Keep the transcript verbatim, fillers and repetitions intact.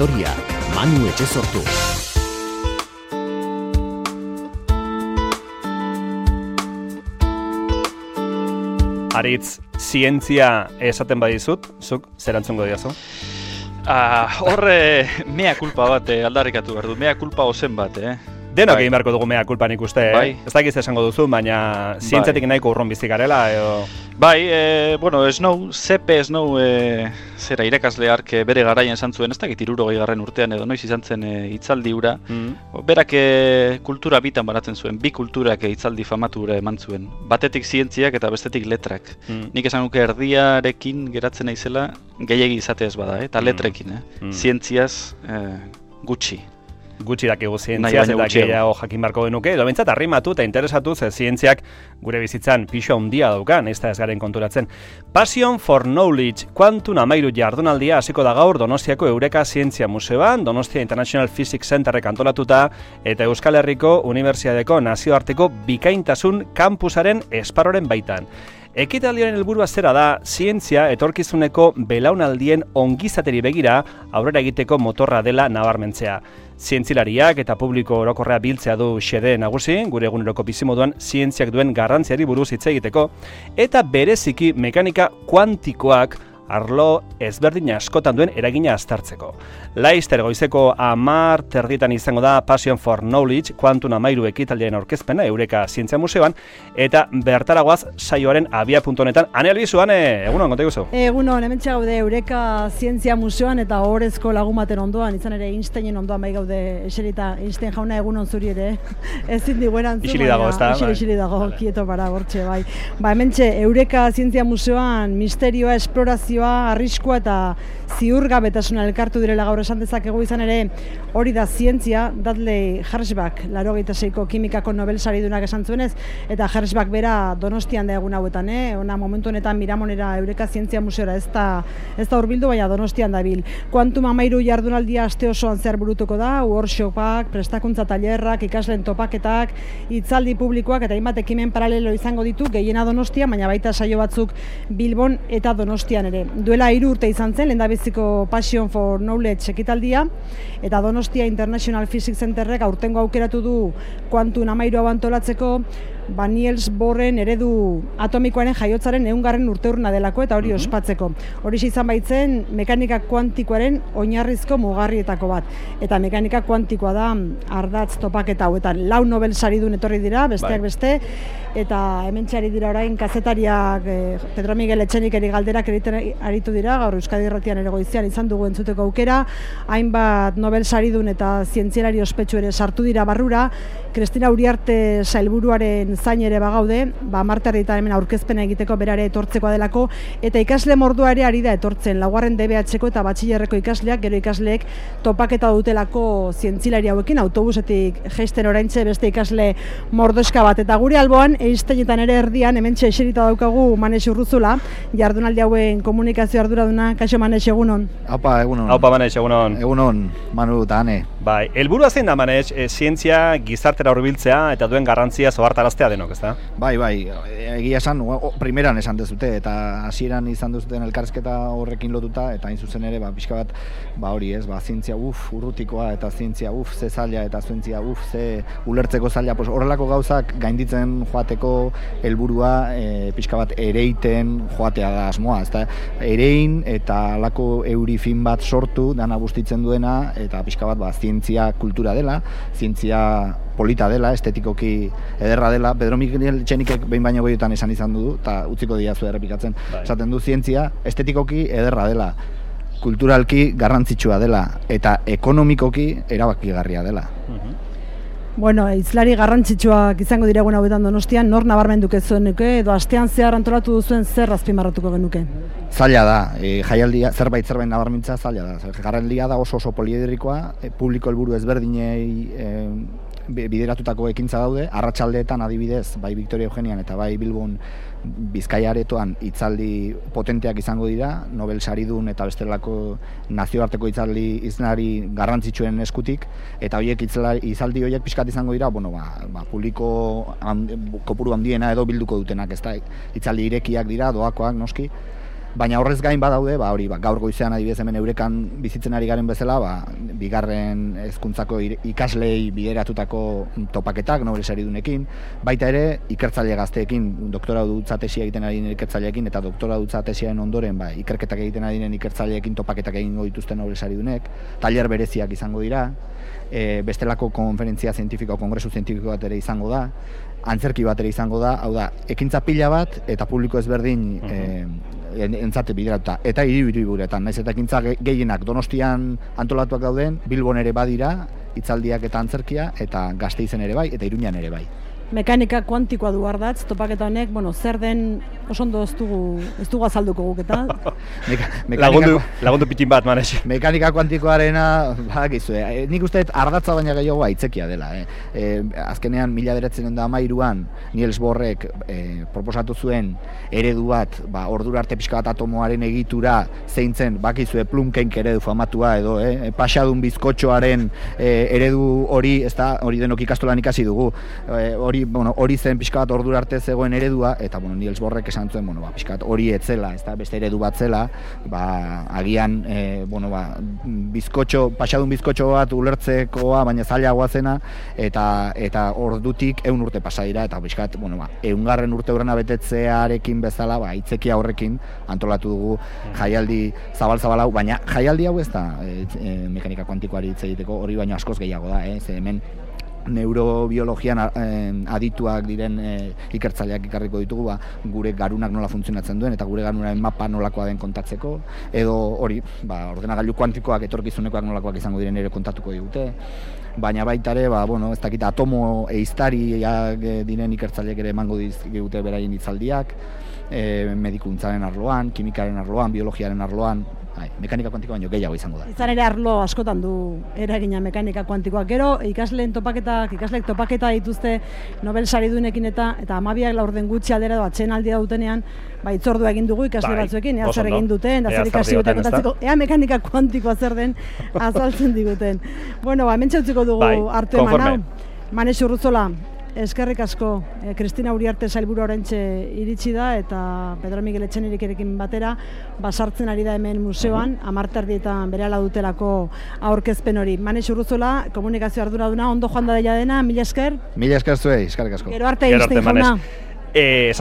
historia, Manu Etxezortu. Aritz, zientzia esaten badizut, zuk zer antzungo diazu? Ah, horre mea kulpa bat eh, aldarrikatu behar du, mea kulpa ozen bat, eh? Denok Bai. egin beharko dugu mea kulpa nik uste, Bai. eh? Ez dakiz esango duzu, baina zientziatik nahiko urrun bizi garela, edo... Bai, e, bueno, Snow, Zepe Snow, e, zera irakasle hark bere garaian esan zuen, ez dakit hirurogei garren urtean edo noiz izan zen e, hitzaldi hura, mm. berak e, kultura bitan banatzen zuen, bi kulturak e, hitzaldi famatu hura eman zuen, batetik zientziak eta bestetik letrak. Mm. Nik esan nuke erdiarekin geratzen naizela gehiegi izatez bada, eh? Eta letrekin, eh? Mm. Zientziaz e, gutxi. Gutxi dakigu zientziaz eta gehiago jakin barko genuke, edo bintzat arrimatu eta interesatu ze zientziak gure bizitzan pixua handia daukan, ez da ez garen konturatzen. Passion for Knowledge, Quantum Amairu jardunaldia hasiko da gaur Donostiako Eureka Zientzia Museoan, Donostia International Physics Centerrek antolatuta eta Euskal Herriko Unibertsitateko nazioarteko bikaintasun kampusaren esparroren baitan. Ekitaldioaren helburua zera da, zientzia etorkizuneko belaunaldien ongizateri begira aurrera egiteko motorra dela nabarmentzea. Zientzilariak eta publiko orokorrea biltzea du xede nagusi, gure eguneroko bizimoduan zientziak duen garrantziari buruz hitz egiteko, eta bereziki mekanika kuantikoak arlo ezberdin askotan duen eragina aztertzeko. Laizter goizeko amar terdietan izango da Passion for Knowledge, Quantum Amairu ekitaldiaren aurkezpena Eureka Zientzia Museoan, eta bertaragoaz saioaren abia puntu honetan. Ane Albizu, Ane, egunon, konta iguzu? Egunon, hemen gaude Eureka Zientzia Museoan eta horrezko lagun baten ondoan, izan ere Einsteinen ondoan bai gaude eserita. Einstein jauna egunon zuri ere, ezin diguen antzu. Isili dago, ez da? Isili, isili dago, vale. Kieto para, bortxe, bai. Ba, hemen Eureka Zientzia Museoan misterioa, esplorazioa, arriskua eta ziurgabetasuna elkartu direla gaur esan dezakegu, izan ere hori da zientzia. Dudley Hershbach, laurogeita seiko kimikako Nobel saridunak esan zuenez, eta Hershbach bera Donostian da egun hauetan, eh? Ona momentu honetan Miramonera Eureka Zientzia Museora ez da ez da hurbildu, baina Donostian dabil. Quantum Amairu jardunaldia aste osoan zehar burutuko da, workshopak, prestakuntza tailerrak, ikasleen topaketak, hitzaldi publikoak eta hainbat ekimen paralelo izango ditu, gehiena Donostian, baina baita saio batzuk Bilbon eta Donostian ere. Duela hiru urte izan zen, lehendabiziko Passion for Knowledge ekitaldia, eta Donostia International Physics Centerrek aurtengo aukeratu du Quantum Amairu hau antolatzeko, ba Niels Bohren eredu atomikoaren jaiotzaren ehungarren urteurrena delako eta hori mm-hmm. ospatzeko. Hori izan baitzen mekanika kuantikoaren oinarrizko mugarrietako bat. Eta mekanika kuantikoa da ardatz topaketa hauetan. Lau Nobel saridun etorri dira, besteak bai. beste, eta hementxe ari dira orain kazetariak eh, Pedro Miguel Etxenikeri galderak egiten aritu dira, gaur Euskadi Irratian ere goizean izan dugu entzuteko aukera, hainbat Nobel saridun eta zientzialari ospetsu ere sartu dira barrura. Kristina Uriarte sailburuaren zain ere bagaude, ba marterrita hemen aurkezpena egiteko berare etortzekoa delako, eta ikasle mordua ere ari da etortzen, laugarren D B H-ko eta batxilerreko ikasleak, gero ikasleek topaketa dutelako zientzilari hauekin, autobusetik jeisten oraintxe beste ikasle mordoska bat, eta gure alboan, Einsteinetan ere erdian, hementxe eserita daukagu Manex Urruzula, jardunaldi hauen komunikazio arduraduna. Kaixo Manex, egunon? Aupa, egunon. Aupa Manex, egunon. Egunon, Manu eta Ane. Bai, helburua zein da Manex, e, zientzia gizartera hurbiltzea eta duen garrantzia zohartaraztea denok, ezta? Bai, bai, egia esan, o, primeran esan dezute, eta hasieran izan duzuten elkarrizketa horrekin lotuta, eta hain zuzen ere, ba, pixka bat, ba hori ez, ba, zientzia, uf, urrutikoa, eta zientzia, uf, ze zaila, eta zientzia, uf, ze ulertzeko zaila, pues horrelako gauzak gainditzen joateko helburua, e, pixka bat ereiten joatea da asmoa, ezta? Erein eta alako euri fin bat sortu, dana bustitzen duena, eta pixka bat, ba, zientzia kultura dela, zientzia polita dela, estetikoki ederra dela. Pedro Miguel Etxenikek behin baino goiotan esan izan du, eta utziko diazu errepikatzen. Bai. Esaten du zientzia estetikoki ederra dela, kulturalki garrantzitsua dela, eta ekonomikoki erabakigarria dela. Uh-huh. Bueno, hizlari garrantzitsuak izango dira egun hauetan Donostian, nor nabarmenduko zuenuke, edo astean zehar antolatu duzuen zer azpimarratuko genuke? Zaila da, e, jaialdia, zerbait zerbait nabarmentza zaila da. Jaialdia da oso oso poliedrikoa, e, publiko helburu ezberdinei e, bideratutako ekintza daude, arratsaldeetan adibidez, bai Victoria Eugenian eta bai Bilbon Bizkaia aretoan hitzaldi potenteak izango dira, Nobel saridun eta bestelako nazioarteko hitzaldi iznari garrantzitsuen eskutik, eta horiek hitzaldi horiek pixkat izango dira, bueno, ba, ba, publiko hand, kopuru handiena edo bilduko dutenak, ez da, hitzaldi irekiak dira, doakoak noski, Baina horrez gain badaude, ba hori, ba, gaur goizean adibidez hemen Eurekan bizitzen ari garen bezala, ba, bigarren hezkuntzako ikaslei bideratutako topaketak Nobel saridunekin, baita ere ikertzaile gazteekin, doktora dutza tesia egiten ari diren ikertzaileekin eta doktora dutza tesiaren ondoren, ba, ikerketak egiten ari diren ikertzaileekin topaketak egingo dituzte Nobel saridunek, tailer bereziak izango dira, e, bestelako konferentzia zientifiko, kongresu zientifiko bat ere izango da, antzerki bat ere izango da, hau da, ekintza pila bat eta publiko ezberdin uh-huh. e, entzate bideratuta. Eta hiriburuetan, naiz eta ekintza gehienak Donostian antolatuak dauden, Bilbon ere badira, hitzaldiak eta antzerkia, eta Gasteizen ere bai, eta Iruñan ere bai. Mekanika kuantikoa du ardatz, topaketa honek, bueno, zer den oso ondo ez dugu, ez dugu azalduko guk eta. Meka, lagundu, lagundu pitin bat, Manes. Mekanika kuantikoarena, badakizu, eh, nik uste ardatza baina gehiago aitzekia dela. Eh. Eh, azkenean, mila bederatziehun eta hamairuan, Niels Bohrrek eh, proposatu zuen eredu bat, ba, ordura arte pixka bat atomoaren egitura zeintzen, bakizue Plumkenk eredu famatua edo, eh, pasadun bizkotxoaren eh, eredu hori, ez da, hori denok ikastolan ikasi dugu, eh, hori bueno, hori zen pixka bat ordura arte zegoen eredua, eta bueno, Niels Bohrrek esan zuen, bueno, ba, pixka bat hori etzela, ez da, beste eredu bat zela, ba, agian, e, bueno, ba, bizkotxo, pasadun bizkotxo bat ulertzekoa, baina zailagoa zena, eta eta ordutik ehun urte pasa dira, eta pixka bat, bueno, ba, ehungarren urte urrena betetzearekin bezala, ba, itzekia horrekin antolatu dugu jaialdi zabal-zabalau, baina jaialdi hau ez da e, e, mekanika kuantikoari hitz egiteko, hori baino askoz gehiago da, eh, ze hemen neurobiologian adituak diren e, ikertzaileak ikarriko ditugu, ba, gure garunak nola funtzionatzen duen eta gure garunaren mapa nolakoa den kontatzeko, edo hori, ba, ordenagailu kuantikoak etorkizunekoak nolakoak izango diren ere kontatuko digute, baina baita ere, ba, bueno, ez dakit atomo eiztariak diren ikertzaileak ere emango digute beraien hitzaldiak, e, medikuntzaren arloan, kimikaren arloan, biologiaren arloan, Hai, mekanika kuantikoa baino gehiago izango da. Izan ere arlo askotan du eragina mekanika kuantikoak. Gero ikasleen topaketak, ikasleek topaketa dituzte Nobel saridunekin eta eta hamabiak laurden gutxi aldera edo atsedenaldia dutenean, ba hitzordua egin dugu ikasle bai, batzuekin, ea zer egin duten, da zer ikasi duten kontatzeko, ea mekanika kuantikoa zer den azaltzen diguten. Bueno, ba hementxe utziko dugu bai, arte eman hau. Manes Urruzola, eskerrik asko, e, Kristina Uriarte sailburu oraintxe iritsi da eta Pedro Miguel Etxenirikerekin batera basartzen ari da hemen museoan, hamarterdietan berehala dutelako aurkezpen hori. Manes Urruzola, komunikazio arduraduna, ondo joan da dela dena, mila esker. Mila esker zuei, eskerrik asko. Gero arte, Gero arte, Manes.